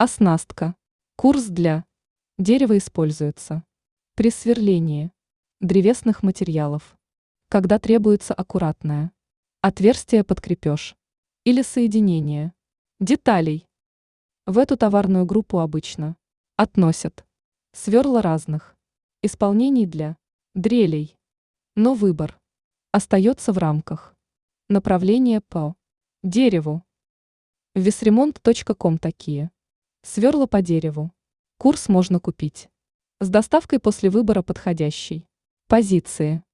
Оснастка. Курс для дерева используется при сверлении древесных материалов, когда требуется аккуратное отверстие под крепеж или соединение деталей. В эту товарную группу обычно относят сверла разных исполнений для дрелей, но выбор остается в рамках направления по дереву. Весремонт.ком такие сверла по дереву. Курс можно купить с доставкой после выбора подходящей позиции.